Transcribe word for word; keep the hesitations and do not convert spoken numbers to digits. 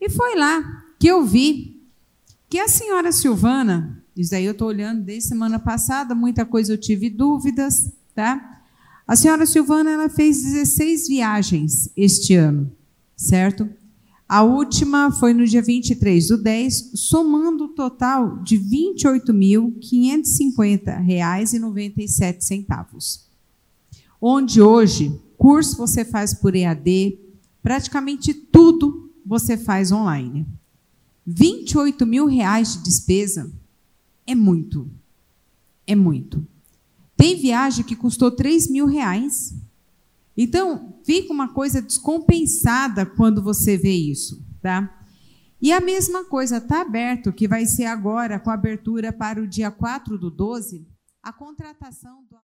E foi lá que eu vi que a senhora Silvana, isso aí eu estou olhando desde semana passada, muita coisa eu tive dúvidas, tá? A senhora Silvana, ela fez dezesseis viagens este ano, certo? A última foi no dia vinte e três do dez, somando o total de vinte e oito mil, quinhentos e cinquenta reais e noventa e sete centavos. Onde hoje, curso você faz por E A D, praticamente tudo você faz online. vinte e oito mil reais de despesa é muito. É muito. Tem viagem que custou três mil reais. Então, fica uma coisa descompensada quando você vê isso, tá? E a mesma coisa, está aberto, que vai ser agora, com abertura para o dia quatro do doze, a contratação do...